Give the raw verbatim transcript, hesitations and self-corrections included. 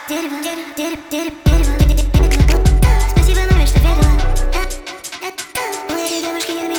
дерево, дерево, дерево, дерево, дерево. Спасибо, маме, что верила. У этой девушки нет меня.